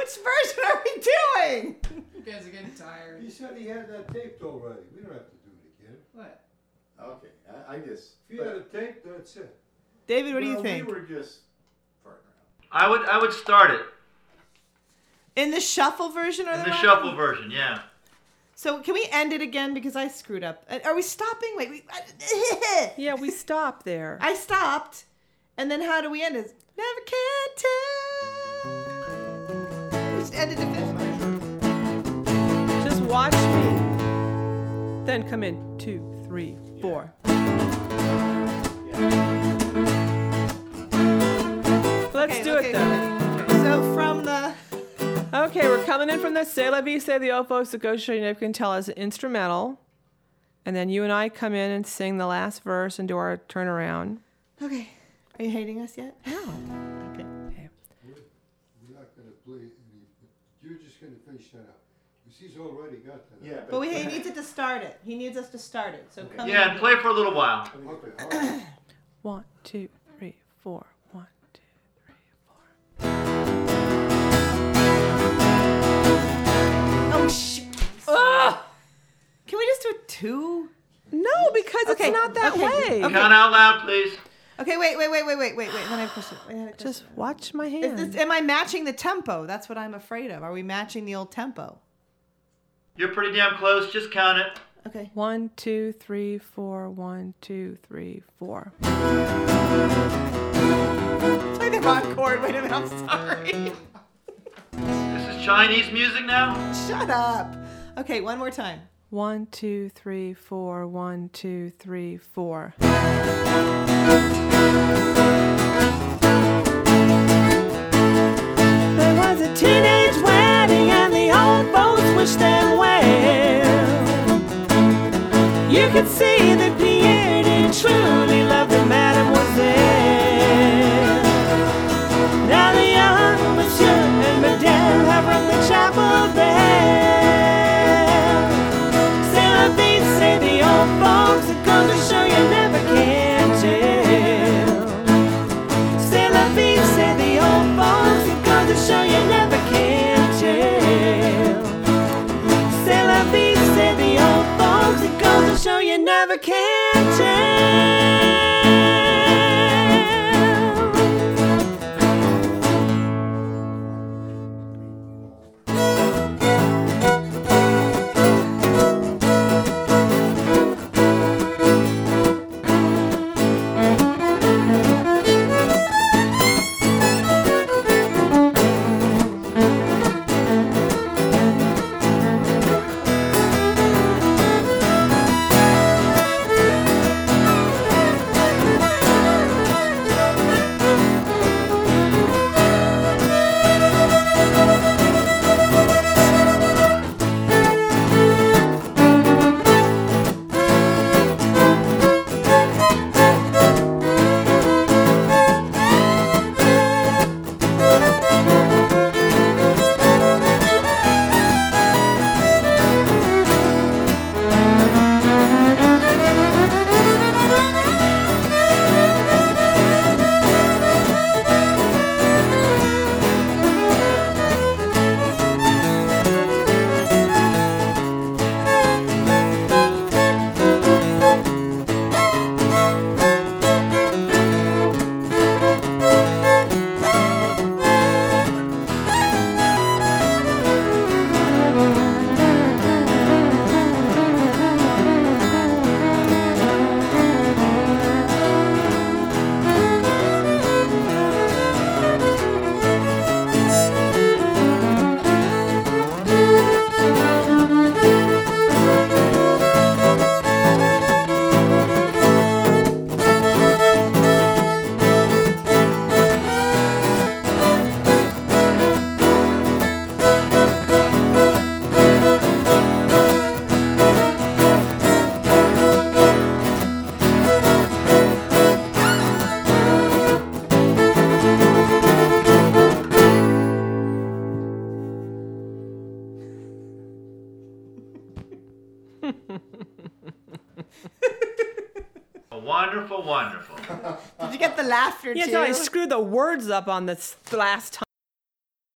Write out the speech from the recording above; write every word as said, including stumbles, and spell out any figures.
Which version are we doing? You guys are getting tired. He said he had that taped already. We don't have to do it again. What? Okay, I, I guess. If you had it taped, that's it. David, what do you well, think? We were just farting around. I would I would start it In the shuffle version or in the, the rock? shuffle version. Yeah. So can we end it again because I screwed up? Uh, Are we stopping? Wait, we, Yeah, we stopped there. I stopped, and then how do we end it? Never can tell. We just ended the fifth version. Just watch me. Then come in. Two, three, four. Let's Okay, do okay, it then. okay. So from the Okay, we're coming in from the C'est La Vie, Say the Old Folks that Go Show You Never Can Tell as an instrumental. And then you and I come in and sing the last verse and do our turnaround. okay. Are you hating us yet? No. Okay. Okay. We're, we're not going to play any, you're just going to finish that up. Because he's already got that. Yeah, But we, he needs it to start it. He needs us to start it. So come Yeah, in. and play for a little while. Okay, all right. One, two, three, four. One, two, three, four. Oh shoot. Ugh! Can we just do two? No, because Okay, it's not that okay, way. okay. Count out loud, please. Okay, wait, wait, wait, wait, wait, wait, wait. Then I push it. Wait, then I push Just it. watch my Is hand. this, am I matching the tempo? That's what I'm afraid of. Are we matching the old tempo? You're pretty damn close. Just count it. Okay. One, two, three, four. One, two, three, four. Play the wrong chord. Wait a minute. I'm sorry. This is Chinese music now. Shut up. Okay, one more time. One, two, three, four. One, two, three, four. There was a teenage wedding and the old folks wished them well. You could see that Pierre did truly love the mademoiselle. Now the young monsieur and madame have rung the chapel bell. C'est la vie, say the old folks, it goes to show you never can tell. C'est la vie, say the old folks, it goes to show you never can tell. C'est la vie, say the old folks, it goes to show you never can tell. Wonderful, wonderful. Did you get the laughter Yeah, too? so I screwed the words up on this last time.